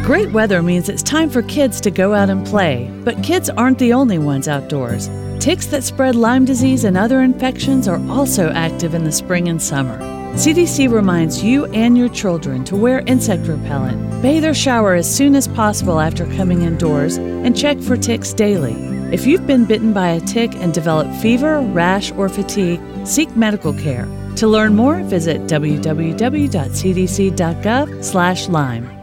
Great weather means it's time for kids to go out and play, but kids aren't the only ones outdoors. Ticks that spread Lyme disease and other infections are also active in the spring and summer. CDC reminds you and your children to wear insect repellent, bathe or shower as soon as possible after coming indoors, and check for ticks daily. If you've been bitten by a tick and developed fever, rash, or fatigue, seek medical care. To learn more, visit www.cdc.gov/Lyme.